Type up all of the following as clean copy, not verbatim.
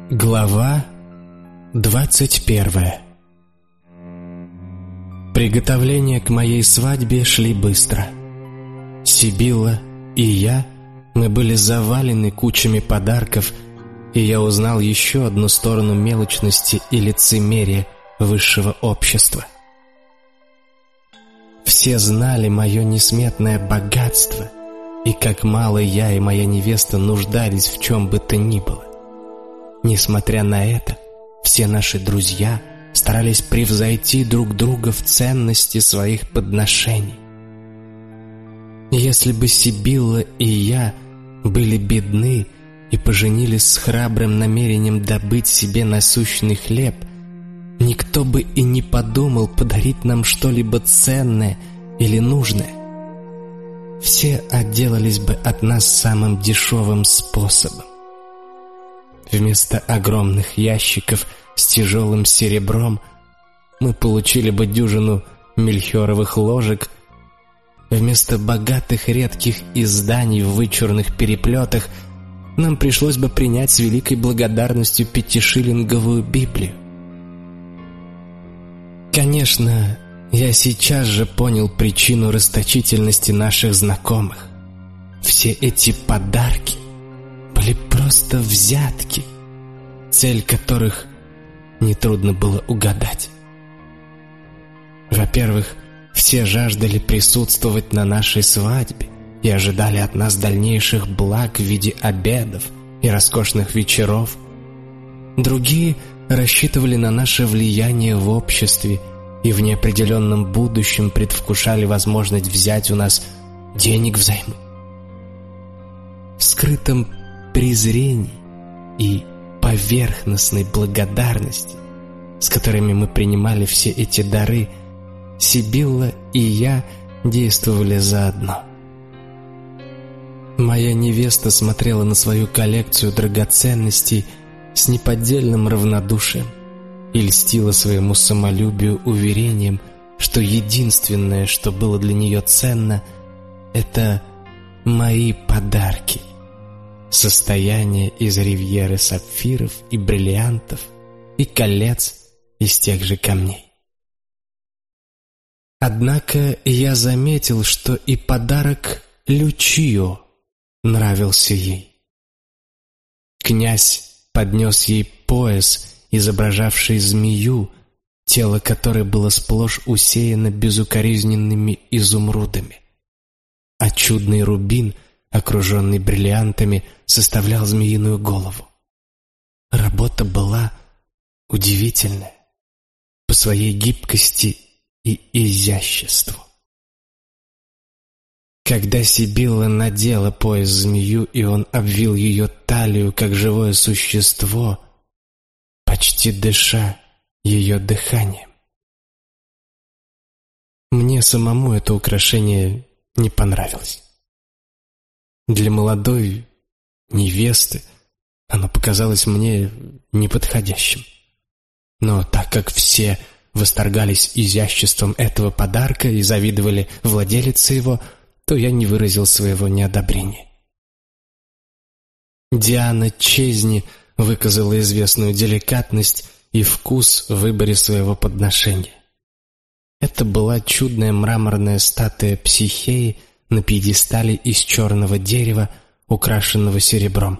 Глава 21. Приготовления к моей свадьбе шли быстро. Сибилла и я, мы были завалены кучами подарков, и я узнал еще одну сторону мелочности и лицемерия высшего общества. Все знали мое несметное богатство, и как мало я и моя невеста нуждались в чем бы то ни было. Несмотря на это, все наши друзья старались превзойти друг друга в ценности своих подношений. Если бы Сибилла и я были бедны и поженились с храбрым намерением добыть себе насущный хлеб, никто бы и не подумал подарить нам что-либо ценное или нужное. Все отделались бы от нас самым дешевым способом. Вместо огромных ящиков с тяжелым серебром мы получили бы дюжину мельхиоровых ложек. Вместо богатых редких изданий в вычурных переплетах нам пришлось бы принять с великой благодарностью 5-шиллинговую Библию. Конечно, я сейчас же понял причину расточительности наших знакомых. Все эти подарки были просто взятки, цель которых нетрудно было угадать. Во-первых, все жаждали присутствовать на нашей свадьбе и ожидали от нас дальнейших благ в виде обедов и роскошных вечеров. Другие рассчитывали на наше влияние в обществе и в неопределенном будущем предвкушали возможность взять у нас денег взаймы. В скрытом презрении и поверхностной благодарности, с которыми мы принимали все эти дары, Сибилла и я действовали заодно. Моя невеста смотрела на свою коллекцию драгоценностей с неподдельным равнодушием и льстила своему самолюбию уверением, что единственное, что было для нее ценно, это мои подарки. Состояние из ривьеры сапфиров и бриллиантов и колец из тех же камней. Однако я заметил, что и подарок Лючио нравился ей. Князь поднес ей пояс, изображавший змею, тело которой было сплошь усеяно безукоризненными изумрудами, а чудный рубин, окруженный бриллиантами, составлял змеиную голову. Работа была удивительная по своей гибкости и изяществу. Когда Сибилла надела пояс-змею, и он обвил ее талию, как живое существо, почти дыша ее дыханием. Мне самому это украшение не понравилось. Для молодой невесты оно показалось мне неподходящим. Но так как все восторгались изяществом этого подарка и завидовали владелице его, то я не выразил своего неодобрения. Диана Чезни выказала известную деликатность и вкус в выборе своего подношения. Это была чудная мраморная статуя Психеи на пьедестале из черного дерева, украшенного серебром.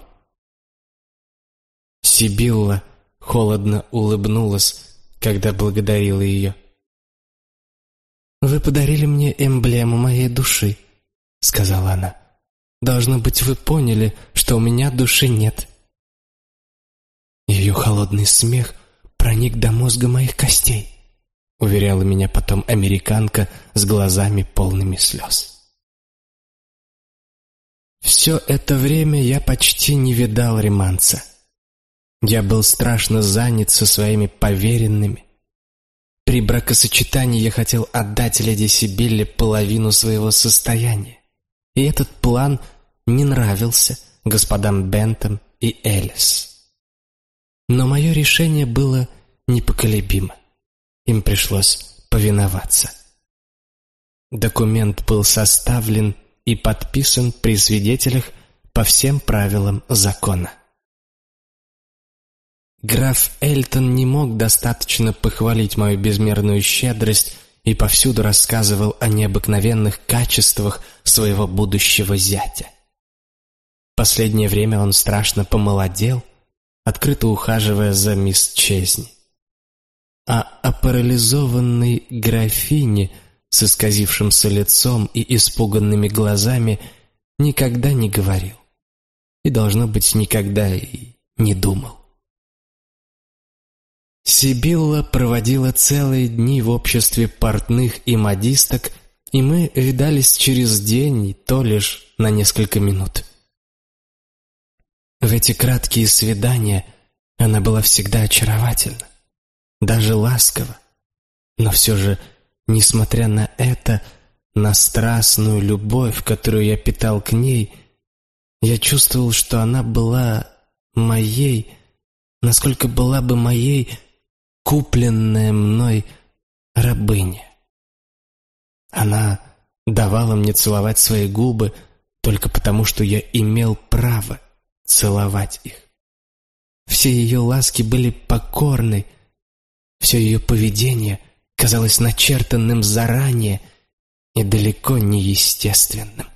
Сибилла холодно улыбнулась, когда благодарила ее. «Вы подарили мне эмблему моей души», — сказала она. «Должно быть, вы поняли, что у меня души нет». Ее холодный смех проник до мозга моих костей, уверяла меня потом американка с глазами полными слез. Все это время я почти не видал Реманца. Я был страшно занят со своими поверенными. При бракосочетании я хотел отдать леди Сибилле половину своего состояния, и этот план не нравился господам Бентам и Элис. Но мое решение было непоколебимо. Им пришлось повиноваться. Документ был составлен и подписан при свидетелях по всем правилам закона. Граф Эльтон не мог достаточно похвалить мою безмерную щедрость и повсюду рассказывал о необыкновенных качествах своего будущего зятя. В последнее время он страшно помолодел, открыто ухаживая за мисс Чезни. А о парализованной графине с исказившимся лицом и испуганными глазами никогда не говорил. И, должно быть, никогда и не думал. Сибилла проводила целые дни в обществе портных и модисток, и мы видались через день, и то лишь на несколько минут. В эти краткие свидания она была всегда очаровательна, даже ласкова, но все же, несмотря на это, на страстную любовь, которую я питал к ней, я чувствовал, что она была моей, насколько была бы моей купленная мной рабыня. Она давала мне целовать свои губы только потому, что я имел право целовать их. Все ее ласки были покорны, все ее поведение казалось начертанным заранее и далеко не естественным.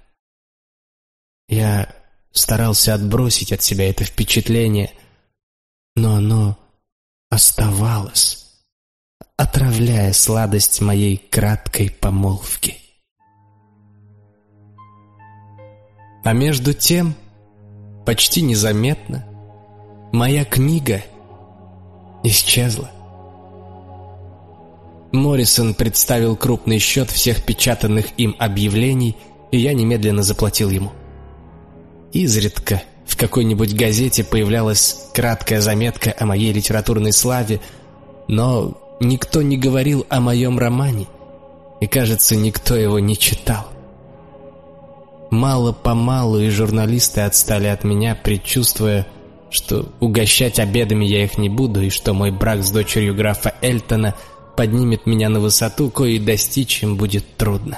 Я старался отбросить от себя это впечатление, но оно оставалось, отравляя сладость моей краткой помолвки. А между тем, почти незаметно, моя книга исчезла. Моррисон представил крупный счет всех печатанных им объявлений, и я немедленно заплатил ему. Изредка в какой-нибудь газете появлялась краткая заметка о моей литературной славе, но никто не говорил о моем романе, и, кажется, никто его не читал. Мало-помалу и журналисты отстали от меня, предчувствуя, что угощать обедами я их не буду, и что мой брак с дочерью графа Эльтона поднимет меня на высоту, коей достичь им будет трудно.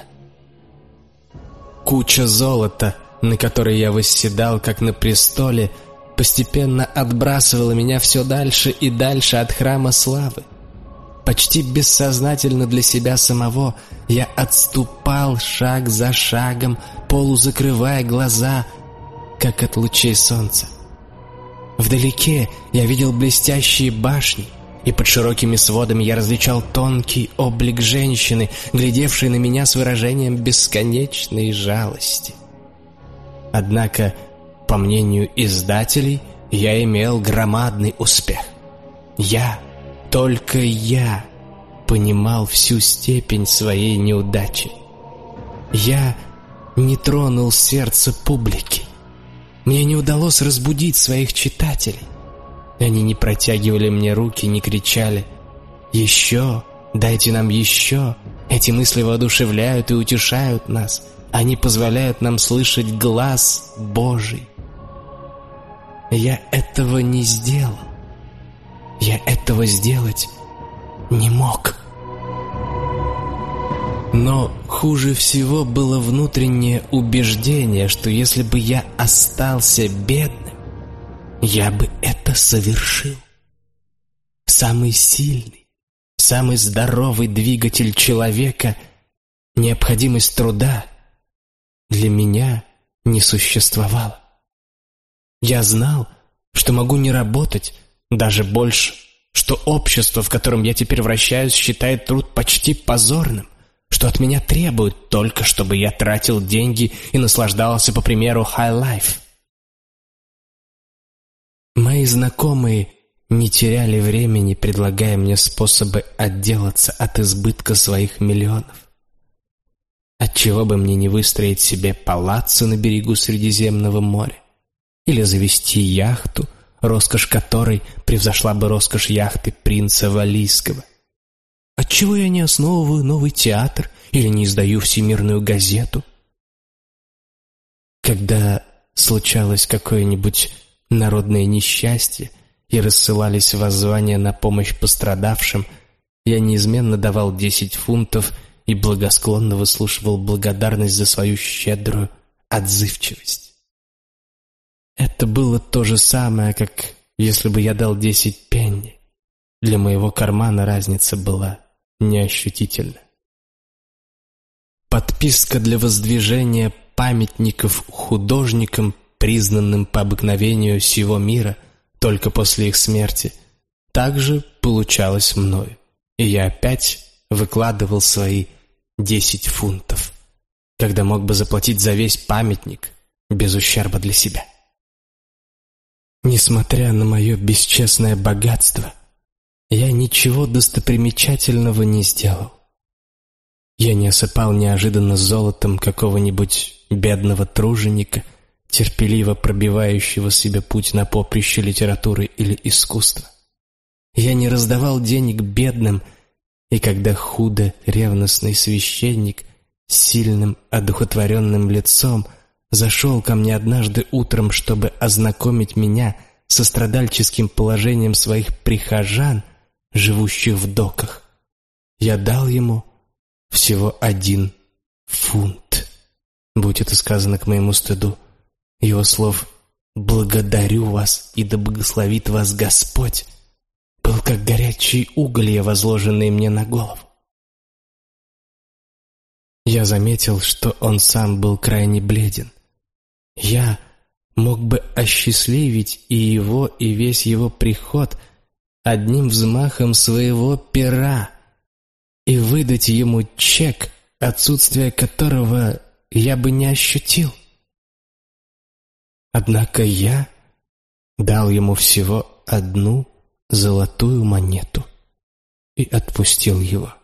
Куча золота, на которой я восседал, как на престоле, постепенно отбрасывала меня все дальше и дальше от храма славы. Почти бессознательно для себя самого я отступал шаг за шагом, полузакрывая глаза, как от лучей солнца. Вдалеке я видел блестящие башни, и под широкими сводами я различал тонкий облик женщины, глядевшей на меня с выражением бесконечной жалости. Однако, по мнению издателей, я имел громадный успех. Только я понимал всю степень своей неудачи. Я не тронул сердце публики. Мне не удалось разбудить своих читателей. Они не протягивали мне руки, не кричали: «Еще! Дайте нам еще!» Эти мысли воодушевляют и утешают нас. Они позволяют нам слышать глас Божий. Я этого не сделал. Я этого сделать не мог. Но хуже всего было внутреннее убеждение, что если бы я остался бедным, я бы это совершил. Самый сильный, самый здоровый двигатель человека, необходимость труда, для меня не существовало. Я знал, что могу не работать, даже больше, что общество, в котором я теперь вращаюсь, считает труд почти позорным, что от меня требуют только, чтобы я тратил деньги и наслаждался, по примеру, high life. Мои знакомые не теряли времени, предлагая мне способы отделаться от избытка своих миллионов. Отчего бы мне не выстроить себе палаццо на берегу Средиземного моря или завести яхту, роскошь которой превзошла бы роскошь яхты принца Валлийского? Отчего я не основываю новый театр или не издаю всемирную газету? Когда случалось какое-нибудь народное несчастье и рассылались воззвания на помощь пострадавшим, я неизменно давал 10 фунтов и благосклонно выслушивал благодарность за свою щедрую отзывчивость. Это было то же самое, как если бы я дал 10 пенни, для моего кармана разница была неощутительна. Подписка для воздвижения памятников художникам, признанным по обыкновению сего мира только после их смерти, также получалась мною, и я опять выкладывал свои 10 фунтов, когда мог бы заплатить за весь памятник без ущерба для себя. Несмотря на мое бесчестное богатство, я ничего достопримечательного не сделал. Я не осыпал неожиданно золотом какого-нибудь бедного труженика, терпеливо пробивающего себе путь на поприще литературы или искусства. Я не раздавал денег бедным, и когда худо ревностный священник с сильным одухотворенным лицом зашел ко мне однажды утром, чтобы ознакомить меня со страдальческим положением своих прихожан, живущих в доках, я дал ему всего 1 фунт. Будь это сказано к моему стыду, его слов «благодарю вас и да благословит вас Господь» был как горячие уголья, возложенные мне на голову. Я заметил, что он сам был крайне бледен. Я мог бы осчастливить и его, и весь его приход одним взмахом своего пера и выдать ему чек, отсутствие которого я бы не ощутил. Однако я дал ему всего 1 золотую монету и отпустил его.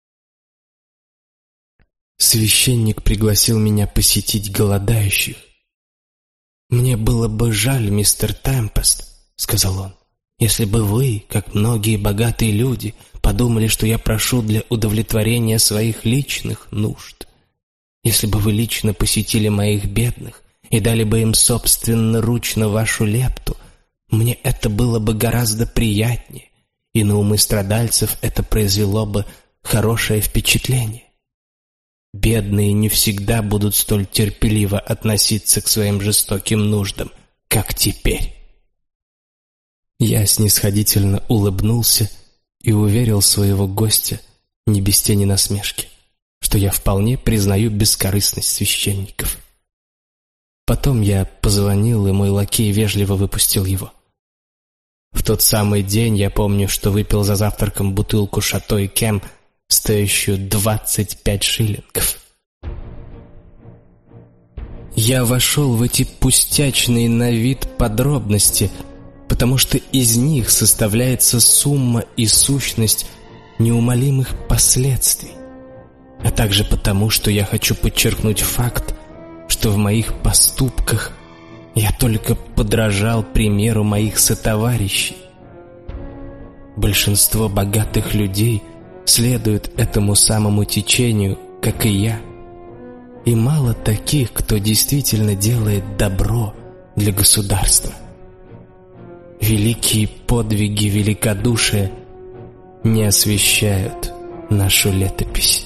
Священник пригласил меня посетить голодающих. «Мне было бы жаль, мистер Темпест, — сказал он, — если бы вы, как многие богатые люди, подумали, что я прошу для удовлетворения своих личных нужд. Если бы вы лично посетили моих бедных и дали бы им собственноручно вашу лепту, мне это было бы гораздо приятнее, и на умы страдальцев это произвело бы хорошее впечатление. Бедные не всегда будут столь терпеливо относиться к своим жестоким нуждам, как теперь». Я снисходительно улыбнулся и уверил своего гостя, не без тени насмешки, что я вполне признаю бескорыстность священников. Потом я позвонил, и мой лакей вежливо выпустил его. В тот самый день я помню, что выпил за завтраком бутылку «Шато и Кем», стоящую 25 шиллингов. Я вошел в эти пустячные на вид подробности, потому что из них составляется сумма и сущность неумолимых последствий, а также потому, что я хочу подчеркнуть факт, что в моих поступках я только подражал примеру моих сотоварищей. Большинство богатых людей следуют этому самому течению, как и я, и мало таких, кто действительно делает добро для государства. Великие подвиги великодушия не освещают нашу летопись.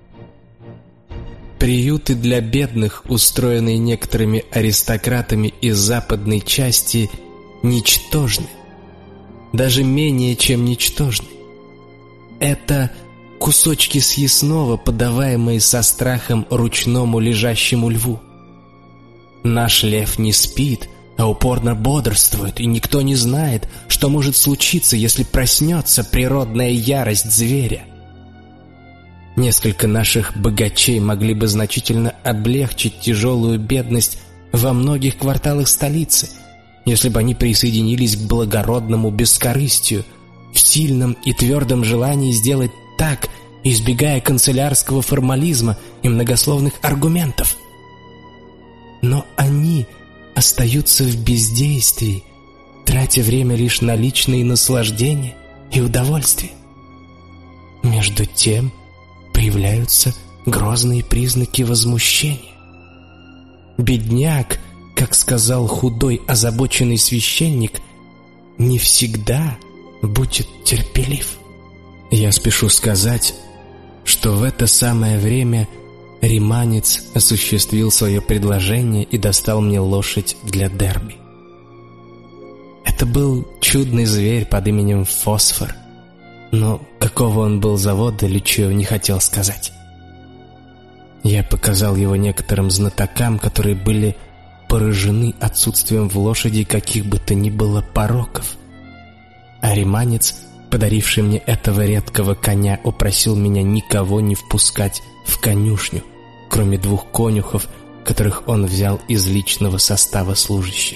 Приюты для бедных, устроенные некоторыми аристократами из западной части, ничтожны, даже менее чем ничтожны. Это кусочки съестного, подаваемые со страхом ручному лежащему льву. Наш лев не спит, а упорно бодрствует, и никто не знает, что может случиться, если проснется природная ярость зверя. Несколько наших богачей могли бы значительно облегчить тяжелую бедность во многих кварталах столицы, если бы они присоединились к благородному бескорыстию, в сильном и твердом желании сделать так, избегая канцелярского формализма и многословных аргументов. Но они остаются в бездействии, тратя время лишь на личные наслаждения и удовольствия. Между тем появляются грозные признаки возмущения. Бедняк, как сказал худой озабоченный священник, не всегда будет терпелив. Я спешу сказать, что в это самое время риманец осуществил свое предложение и достал мне лошадь для дерби. Это Это был чудный зверь под именем Фосфор, но какого он был завода, Лючио не хотел сказать. Я показал его некоторым знатокам, которые были поражены отсутствием в лошади каких бы то ни было пороков. А риманец, подаривший мне этого редкого коня, упросил меня никого не впускать в конюшню, кроме 2 конюхов, которых он взял из личного состава служащих.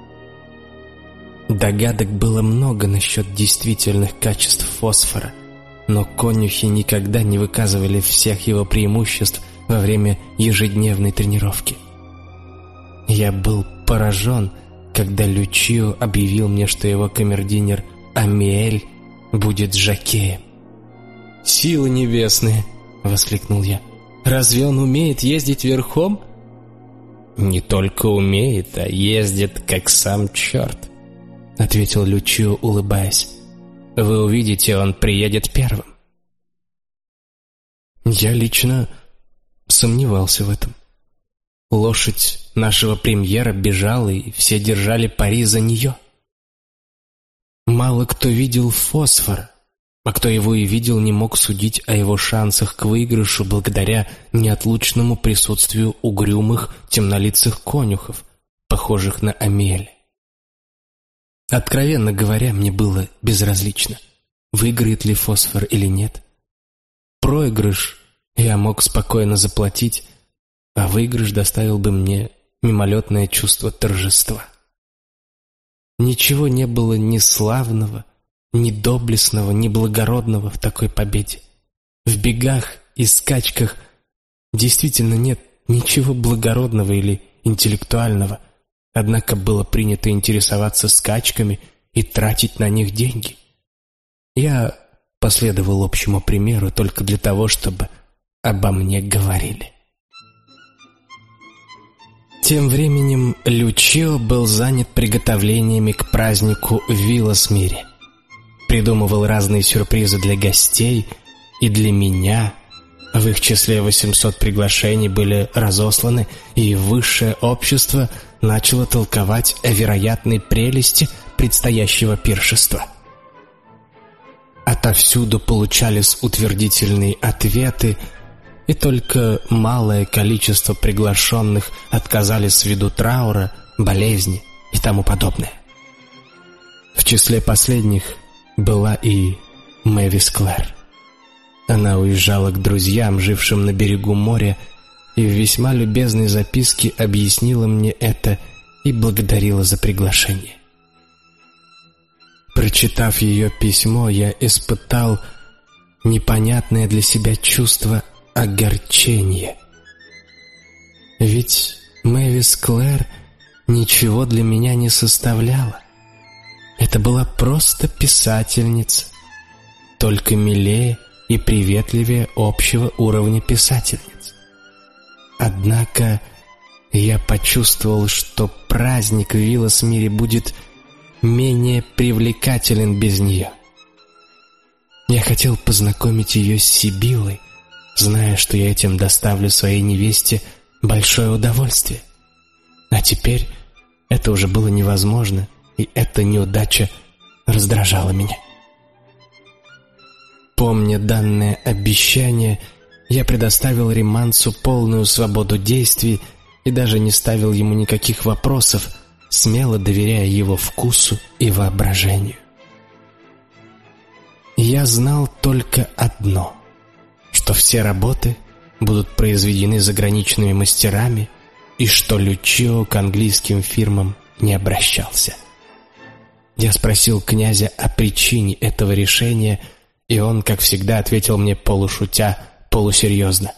Догадок было много насчет действительных качеств Фосфора, но конюхи никогда не выказывали всех его преимуществ во время ежедневной тренировки. Я был поражен, когда Лючио объявил мне, что его камердинер Амиэль будет жокеем. «Силы небесные!» — воскликнул я. «Разве он умеет ездить верхом?» «Не только умеет, а ездит, как сам черт», — ответил Лючио, улыбаясь. «Вы увидите, он приедет первым». Я лично сомневался в этом. Лошадь нашего премьера бежала, и все держали пари за нее. Мало кто видел Фосфора, а кто его и видел, не мог судить о его шансах к выигрышу благодаря неотлучному присутствию угрюмых темнолицых конюхов, похожих на Амиэля. Откровенно говоря, мне было безразлично, выиграет ли Фосфор или нет. Проигрыш я мог спокойно заплатить, а выигрыш доставил бы мне мимолетное чувство торжества. Ничего не было ни славного, ни доблестного, ни благородного в такой победе. В бегах и скачках действительно нет ничего благородного или интеллектуального, однако было принято интересоваться скачками и тратить на них деньги. Я последовал общему примеру только для того, чтобы обо мне говорили. Тем временем Лючио был занят приготовлениями к празднику в Виласмире. Придумывал разные сюрпризы для гостей и для меня. В их числе 800 приглашений были разосланы, и высшее общество начало толковать о вероятной прелести предстоящего пиршества. Отовсюду получались утвердительные ответы, и только малое количество приглашенных отказались ввиду траура, болезни и тому подобное. В числе последних была и Мэвис Клэр. Она уезжала к друзьям, жившим на берегу моря, и в весьма любезной записке объяснила мне это и благодарила за приглашение. Прочитав ее письмо, я испытал непонятное для себя чувство огорчения. Ведь Мэвис Клэр ничего для меня не составляла. Это была просто писательница, только милее и приветливее общего уровня писательниц. Однако я почувствовал, что праздник в Виласмире будет менее привлекателен без нее. Я хотел познакомить ее с Сибиллой, зная, что я этим доставлю своей невесте большое удовольствие. А теперь это уже было невозможно, и эта неудача раздражала меня. Помня данное обещание, я предоставил риманцу полную свободу действий и даже не ставил ему никаких вопросов, смело доверяя его вкусу и воображению. Я знал только одно, что все работы будут произведены заграничными мастерами и что Лючио к английским фирмам не обращался. Я спросил князя о причине этого решения, и он, как всегда, ответил мне полушутя, полусерьезно: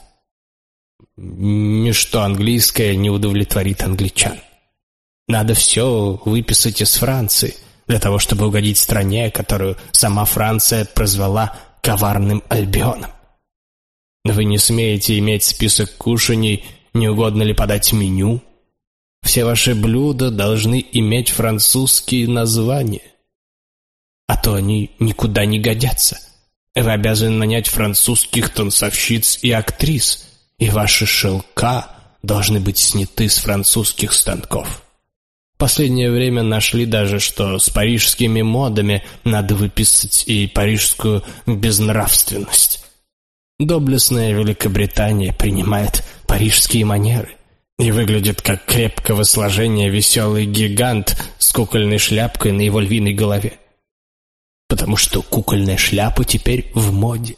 «Ничто английское не удовлетворит англичан. Надо все выписать из Франции, для того, чтобы угодить стране, которую сама Франция прозвала коварным Альбионом. Вы не смеете иметь список кушаний, не угодно ли подать меню? Все ваши блюда должны иметь французские названия, а то они никуда не годятся. Вы обязаны нанять французских танцовщиц и актрис, и ваши шелка должны быть сняты с французских станков. Последнее время нашли даже, что с парижскими модами надо выписать и парижскую безнравственность. Доблестная Великобритания принимает парижские манеры и выглядит как крепкого сложения веселый гигант с кукольной шляпкой на его львиной голове. Потому что кукольная шляпа теперь в моде.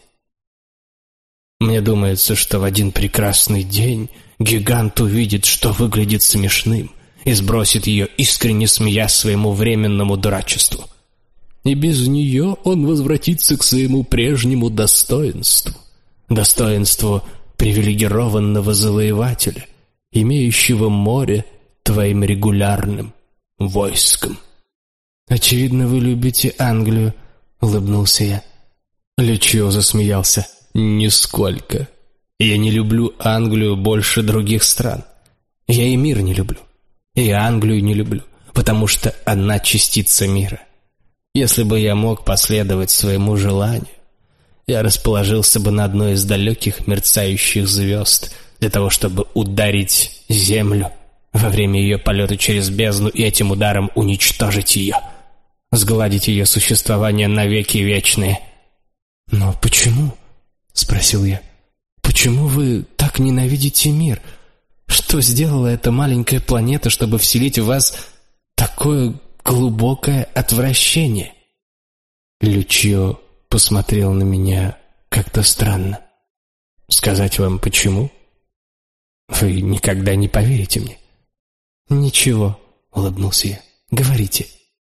Мне думается, что в один прекрасный день гигант увидит, что выглядит смешным, и сбросит ее, искренне смеясь своему временному дурачеству. И без нее он возвратится к своему прежнему достоинству, достоинству привилегированного завоевателя, имеющего море твоим регулярным войском. «Очевидно, вы любите Англию», — улыбнулся я. Лючио засмеялся. «Нисколько. Я не люблю Англию больше других стран. Я и мир не люблю. И Англию не люблю, потому что она частица мира. Если бы я мог последовать своему желанию, я расположился бы на одной из далеких мерцающих звезд для того, чтобы ударить Землю во время ее полета через бездну и этим ударом уничтожить ее, сгладить ее существование навеки вечные». «Но почему?» — спросил я. «Почему вы так ненавидите мир? Что сделала эта маленькая планета, чтобы вселить в вас такое глубокое отвращение?» Лючио посмотрел на меня как-то странно. «Сказать вам почему? Вы никогда не поверите мне». «Ничего», — улыбнулся я. «Говорите».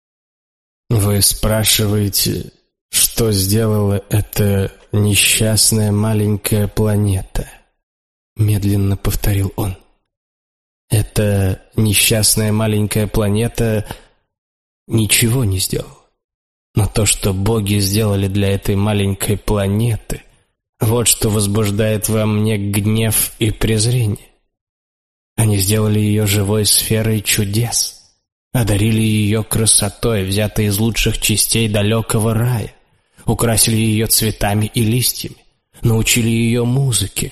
«Вы спрашиваете, что сделала эта несчастная маленькая планета?» Медленно повторил он. «Эта несчастная маленькая планета ничего не сделала. Но то, что боги сделали для этой маленькой планеты, вот что возбуждает во мне гнев и презрение. Они сделали ее живой сферой чудес, одарили ее красотой, взятой из лучших частей далекого рая, украсили ее цветами и листьями, научили ее музыке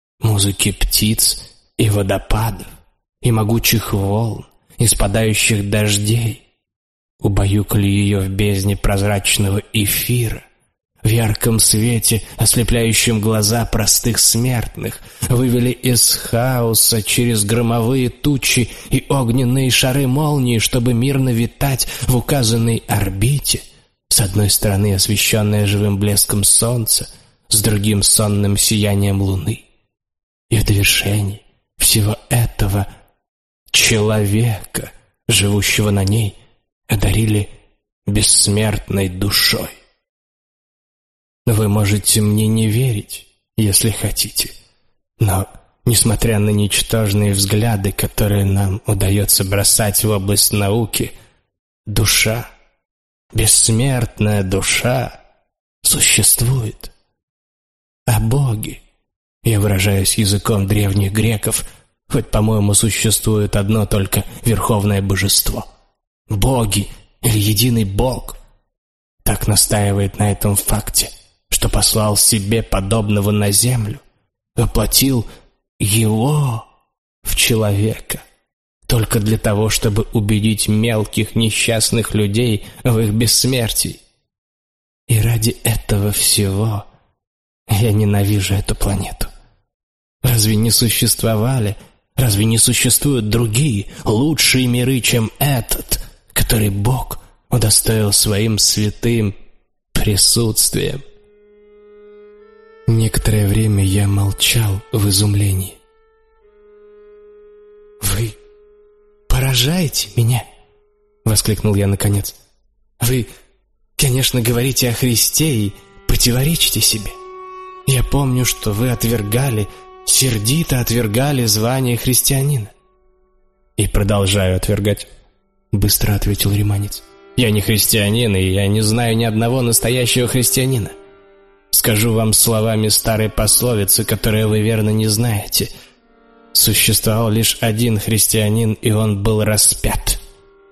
птиц и водопадов, и могучих волн, и спадающих дождей, убаюкали ее в бездне прозрачного эфира, в ярком свете, ослепляющем глаза простых смертных, вывели из хаоса через громовые тучи и огненные шары молнии, чтобы мирно витать в указанной орбите, с одной стороны освещенная живым блеском солнца, с другим сонным сиянием луны. И в довершении всего этого человека, живущего на ней, одарили бессмертной душой. Вы можете мне не верить, если хотите, но, несмотря на ничтожные взгляды, которые нам удается бросать в область науки, душа, бессмертная душа, существует. А боги, я выражаюсь языком древних греков, хоть, по-моему, существует одно только верховное божество. Боги или единый Бог так настаивает на этом факте, что послал себе подобного на землю, воплотил его в человека, только для того, чтобы убедить мелких несчастных людей в их бессмертии. И ради этого всего я ненавижу эту планету. Разве не существуют другие, лучшие миры, чем этот, который Бог удостоил своим святым присутствием? Некоторое время я молчал в изумлении. «Вы поражаете меня!» — воскликнул я наконец. «Вы, конечно, говорите о Христе и противоречите себе. Я помню, что вы сердито отвергали звание христианина». «И продолжаю отвергать», — быстро ответил риманец. «Я не христианин, и я не знаю ни одного настоящего христианина. Скажу вам словами старой пословицы, которые вы верно не знаете. Существовал лишь один христианин, и он был распят.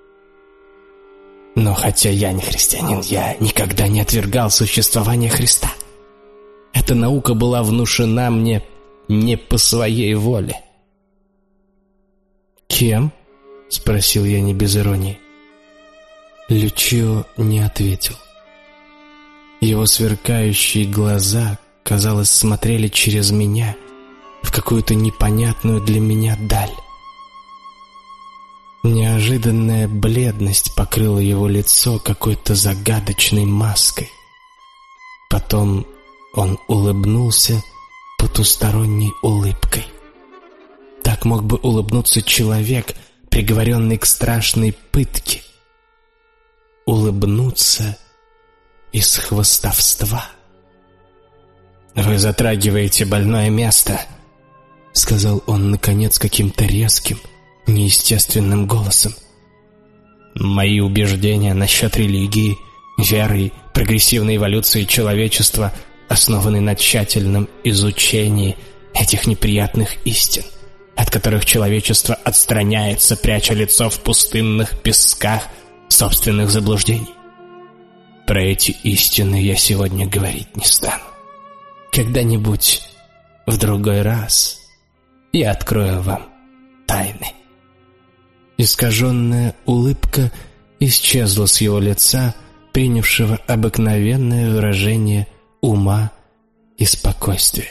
Но хотя я не христианин, я никогда не отвергал существование Христа. Эта наука была внушена мне не по своей воле». «Кем?» — спросил я не без иронии. Лючио не ответил. Его сверкающие глаза, казалось, смотрели через меня в какую-то непонятную для меня даль. Неожиданная бледность покрыла его лицо какой-то загадочной маской. Потом он улыбнулся потусторонней улыбкой. Так мог бы улыбнуться человек, приговоренный к страшной пытке. Улыбнуться из хвастовства. «Вы затрагиваете больное место», — сказал он, наконец, каким-то резким, неестественным голосом. «Мои убеждения насчет религии, веры, прогрессивной эволюции человечества основаны на тщательном изучении этих неприятных истин, от которых человечество отстраняется, пряча лицо в пустынных песках собственных заблуждений. Про эти истины я сегодня говорить не стану. Когда-нибудь, в другой раз, я открою вам тайны». Искаженная улыбка исчезла с его лица, принявшего обыкновенное выражение ума и спокойствия.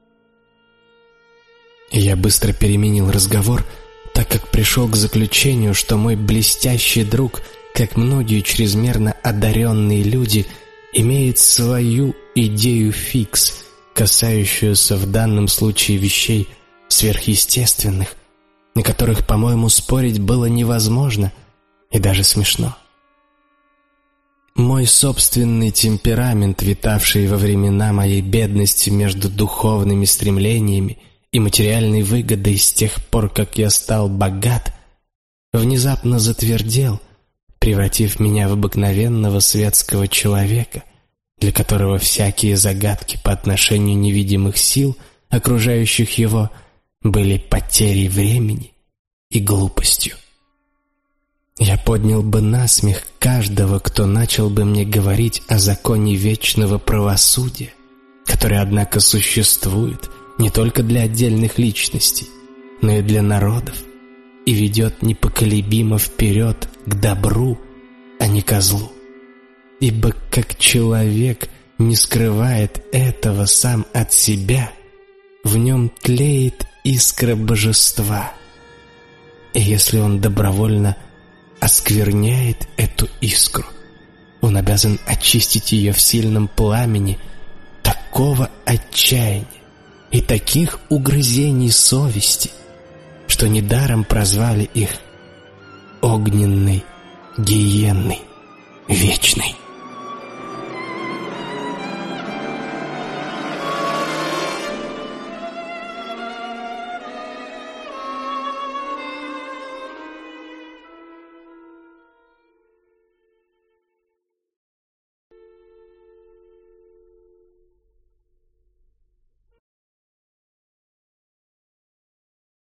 Я быстро переменил разговор, так как пришел к заключению, что мой блестящий друг, как многие чрезмерно одаренные люди, имеет свою идею фикс, касающуюся в данном случае вещей сверхъестественных, на которых, по-моему, спорить было невозможно и даже смешно. Мой собственный темперамент, витавший во времена моей бедности между духовными стремлениями и материальной выгодой с тех пор, как я стал богат, внезапно затвердел, превратив меня в обыкновенного светского человека, для которого всякие загадки по отношению невидимых сил, окружающих его, были потерей времени и глупостью. Я поднял бы насмех каждого, кто начал бы мне говорить о законе вечного правосудия, который, однако, существует не только для отдельных личностей, но и для народов, и ведет непоколебимо вперед к добру, а не ко злу. Ибо как человек не скрывает этого сам от себя, в нем тлеет искра божества, и если он добровольно оскверняет эту искру, он обязан очистить ее в сильном пламени такого отчаяния и таких угрызений совести, что недаром прозвали их огненной гиенной вечной.